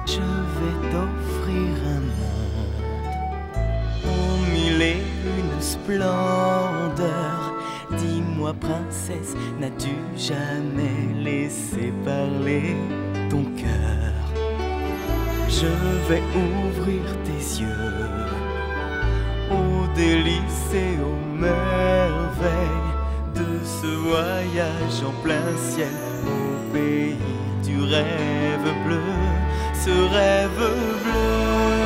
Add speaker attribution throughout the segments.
Speaker 1: Je vais t'offrir un monde aux mille et une splendeurs. Dis-moi princesse, n'as-tu jamais laissé parler ton cœur? Je vais ouvrir tes yeux aux délices et aux merveilles de ce voyage en plein ciel au pays du rêve bleu. Ce rêve bleu,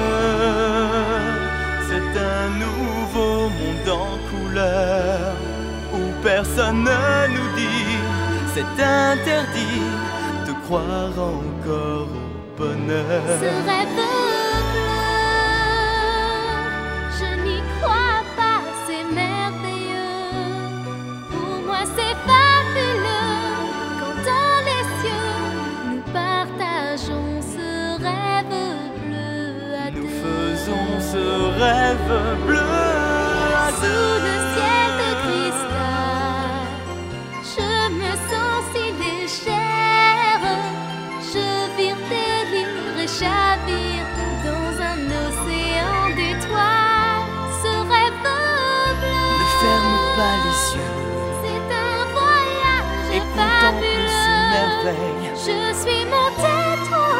Speaker 1: c'est un nouveau monde en couleur où personne ne nous dit c'est interdit de croire encore au bonheur.
Speaker 2: Ce rêve bleu, je n'y crois pas, c'est merveilleux. Pour moi c'est fabuleux quand dans les cieux nous partageons ce rêve bleu à deux.
Speaker 1: Nous faisons ce rêve bleu à
Speaker 2: Sous
Speaker 1: deux.
Speaker 2: le ciel de cristal, je me sens si légère. Je vire, délire et chavire dans un océan d'étoiles. Ce rêve bleu,
Speaker 1: Ne ferme pas les yeux
Speaker 2: c'est un voyage
Speaker 1: et contemple ces
Speaker 2: fabuleux.
Speaker 1: merveilles.
Speaker 2: Je suis montée trop